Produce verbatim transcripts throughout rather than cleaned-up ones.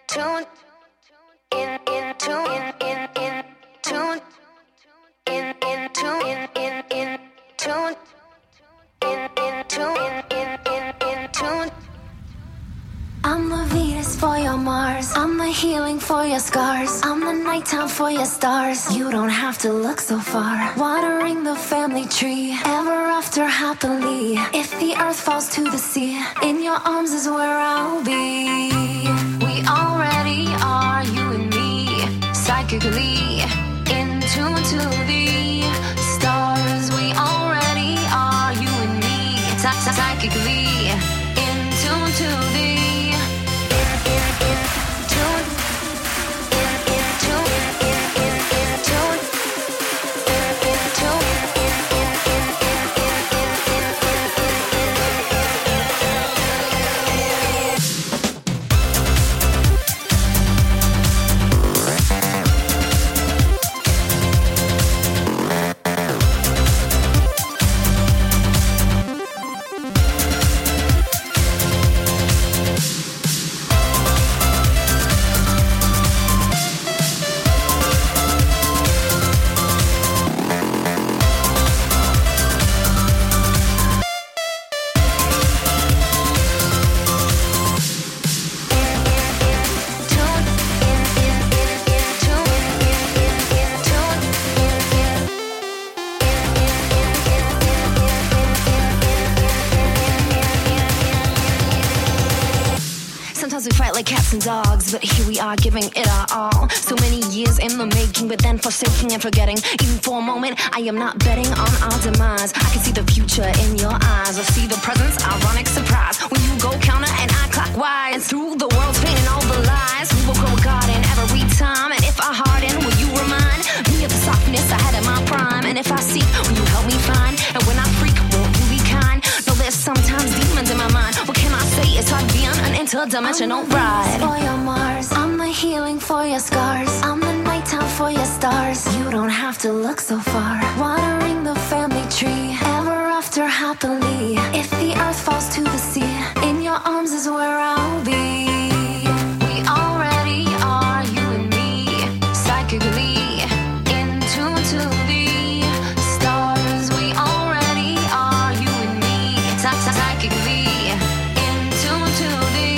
tune, in in tune, in in in tune, in in tune, in in in tune, in in tune, in in in in tune. I'm the Venus for your Mars. I'm the healing for your scars. I'm the nighttime for your stars. You don't have to look so far. Watering the family tree, ever after happily. If the earth falls to the sea, in your arms is where I'll be. We already are, you and me, psychically in tune to the stars. We already are, you and me, psychically in tune to the cats and dogs, but here we are giving it our all. So many years in the making, but then forsaking and forgetting. Even for a moment, I am not betting on our demise. I can see the future in your eyes. I see the presence, ironic surprise. When you go counter and I clockwise. And through the world's pain and all the lies, we will grow a garden every time. And if I harden, will you remind me of the softness I had in my prime? And if I seek, will you help me find? And when I freak, won't you be kind? No, there's sometimes demons in my mind. What can I say? It's hard to be on an interdimensional ride. For your Mars, I'm the healing for your scars. I'm the nighttime for your stars. You don't have to look so far. Watering the family tree, ever after happily. If the earth falls to the sea, in your arms is where I'll be. We already are, you and me, psychically in tune to the stars. We already are, you and me, psychically in tune to the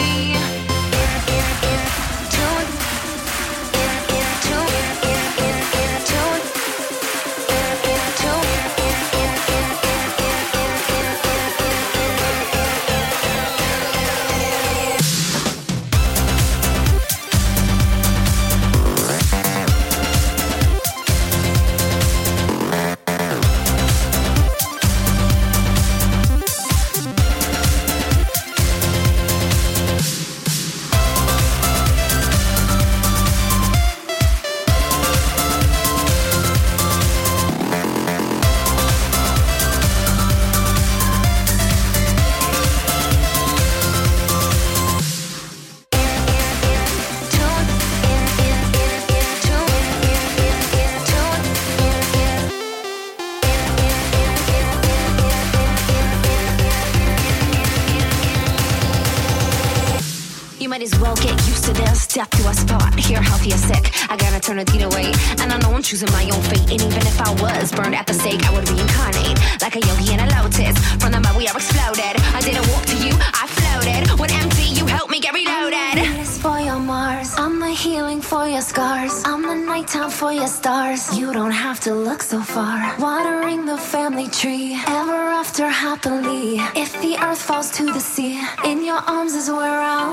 death to us part, here healthy or sick. I gotta turn a deed away, and I know I'm choosing my own fate. And even if I was burned at the stake, I would reincarnate like a yogi in a lotus. From the mud we are exploded. I didn't walk to you, I floated. When empty, you helped me get reloaded. I'm the Venus for your Mars. I'm the healing for your scars. I'm the nighttime for your stars. You don't have to look so far. Watering the family tree, ever after happily. If the earth falls to the sea, in your arms is where I'll